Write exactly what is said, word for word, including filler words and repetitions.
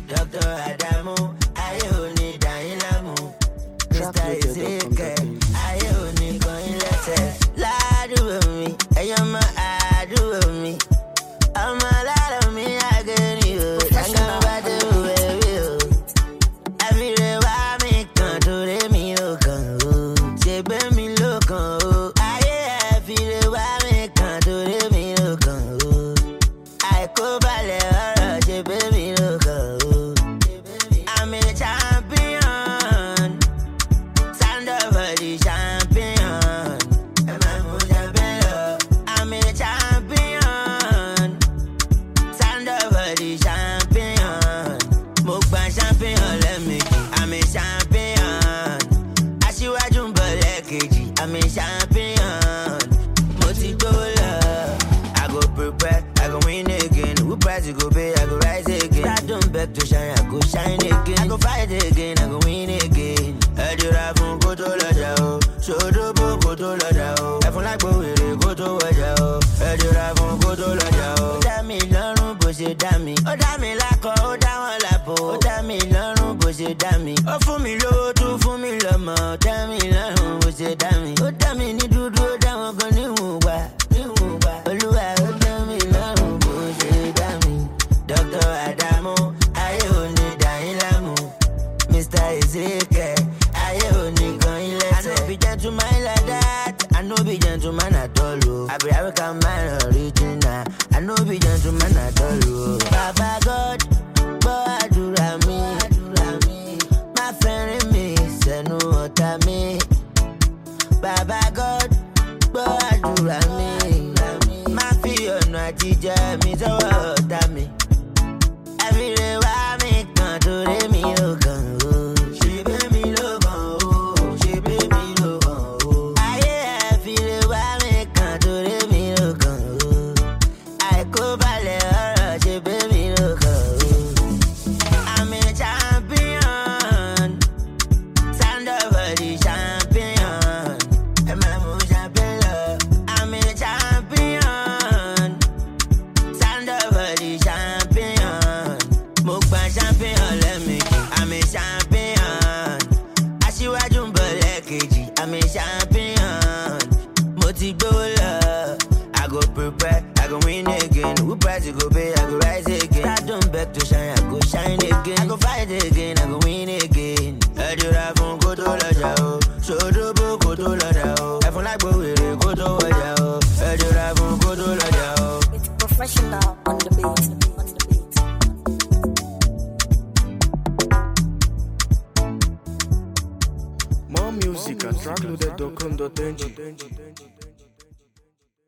Doctor Adamu, ayé òní dàyín lámú. Mister Ezeke, ayé òní kan yín lẹ́sẹ̀. Ládùúgbò mi, ẹ̀yọ́ mọ́ àdúgbò mi. Ọmọ alárò mi àgẹ̀rì o, dáńgá bá dé òwe rí o. Àfihàn wá mi kàn torí mi ò kàn o. Ṣègbè mi ló kàn o. Ayé àfihàn wá mi kàn torí mi ò kàn o. Àìkú balẹ̀ ọ̀rọ̀ ṣègbè mi ló kàn o. I'm a champion. Stand up for the champion. I'm a champion. I'm a champion. Stand up for the champion. Mokba champion lẹ́mẹ̀jì. I'm a champion. Aṣíwájú ń bọ̀ lẹ́kejì. I'm a champion. Mo ti gbó lọ. I go prepare, I go win again. Who price you go pay, I go rise again. I don't beg to shine, I go shine again. I go fight again, I go win again. Ẹ̀dìrà fún kó tó lọ́jà o. Ṣòdòbó kó tó lọ́jà o. Ẹ̀fún lágbo wèrè kó tó wọjà o. Ẹ̀dìrà fún kó tó lọ́jà o. Ó dá mi lọ́rùn bó ṣe dá mi. Ó dá mi lákọ̀, ó dá wọn lápò. Ó dá mi lọ́rùn bó ṣe dá mi. Ó fún mi lówó tún fún mi lọ́mọ. Ó dá mi lọ́rùn bó ṣe dá mi. Ó dá mi ní dúdú, ó dá wọn kan níwùngbà. Níwùngbà. Olúwa ó dá mi lọ́rùn bó ṣe dá mi. Doctor Adamu, ayé òní dàyín lámú. Mister Ezeke, ayé òní kan yín lẹ́sẹ̀. I no be gentleman like that. I no be gentleman at all. Oh. I be African man original. I no be gentleman at all. Oh. Baba God, gbọ́ àdúrà mi. Má fẹ́ràn mi, sẹ́nu ọ̀tá mi. Baba God, gbọ́ àdúrà mi. Má fi ọ̀nà àtijọ́ mi sọ́wọ́ ọ̀tá mi. Everyday wá mi kàn torí mi ò kàn o. Ṣègbè mi ló kàn o. Ṣègbè mi ló kàn o. Ayé everyday wá mi kàn torí mi ò kàn o. Àìkú balẹ̀ ọ̀rọ̀ ṣègbè mi ló kàn o. I'm a champion. Stand up for the champion. Ẹ máa mú champion lọ. I'm a champion. Stand up for the champion. Mokba champion lẹ́mẹ̀jì. I'm a champion. Aṣíwájú ń bọ̀ lẹ́kejì. I'm a champion. Mo ti gbó lọ. I go prepare, I go win again. Who price you go pay, I go rise again. I don't beg to shine, I go shine again. I go fight again, I go win again. Ẹ̀dìrà fún kó tó lọ́jà o. Ṣòdòbó kó tó lọ́jà o. Ẹ̀fún lágbo wèrè kó tó wọjà o. Ẹ̀dìrà fún kó tó lọ́jà o. It's professional on the beat. On the beat. More music at track loaded dot com dot n g.